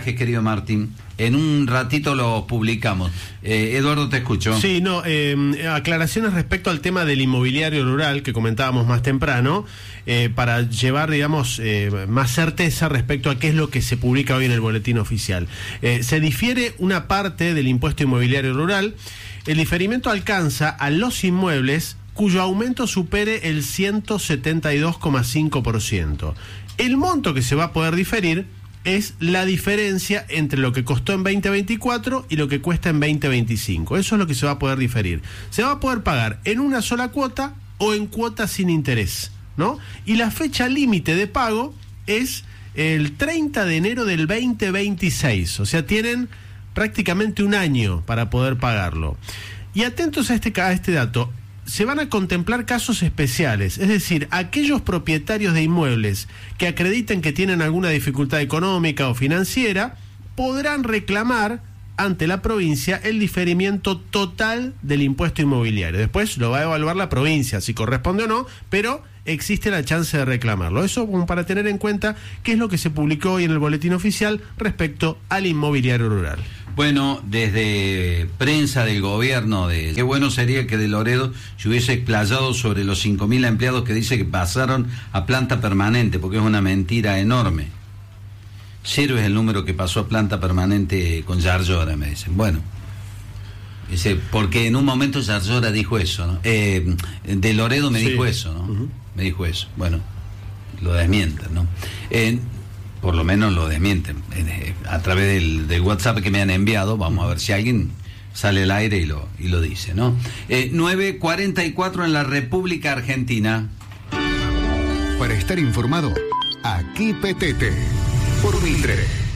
mensajes, querido Martín. En un ratito los publicamos. Eduardo, te escucho. Sí, aclaraciones respecto al tema del inmobiliario rural que comentábamos más temprano, para llevar, digamos, más certeza respecto a qué es lo que se publica hoy en el boletín oficial. Se difiere una parte del impuesto inmobiliario rural. El diferimiento alcanza a los inmuebles cuyo aumento supere el 172,5%. El monto que se va a poder diferir es la diferencia entre lo que costó en 2024 y lo que cuesta en 2025. Eso es lo que se va a poder diferir. Se va a poder pagar en una sola cuota o en cuotas sin interés, ¿no? Y la fecha límite de pago es el 30 de enero del 2026. O sea, tienen prácticamente un año para poder pagarlo. Y atentos a este dato. Se van a contemplar casos especiales, es decir, aquellos propietarios de inmuebles que acrediten que tienen alguna dificultad económica o financiera podrán reclamar ante la provincia el diferimiento total del impuesto inmobiliario. Después lo va a evaluar la provincia, si corresponde o no, pero existe la chance de reclamarlo. Eso como para tener en cuenta qué es lo que se publicó hoy en el boletín oficial respecto al inmobiliario rural. Bueno, desde prensa del gobierno, qué bueno sería que de Loredo se hubiese explayado sobre los 5.000 empleados que dice que pasaron a planta permanente, porque es una mentira enorme. 0 es el número que pasó a planta permanente con Yarlora, me dicen. Bueno, porque en un momento Yarlora dijo eso, ¿no? De Loredo me dijo eso, ¿no? Uh-huh. Me dijo eso. Bueno, lo desmienten, ¿no? Por lo menos lo desmienten a través del WhatsApp que me han enviado. Vamos a ver si alguien sale al aire y lo dice, ¿no? 9:44 en la República Argentina. Para estar informado, aquí PTT por Mitre.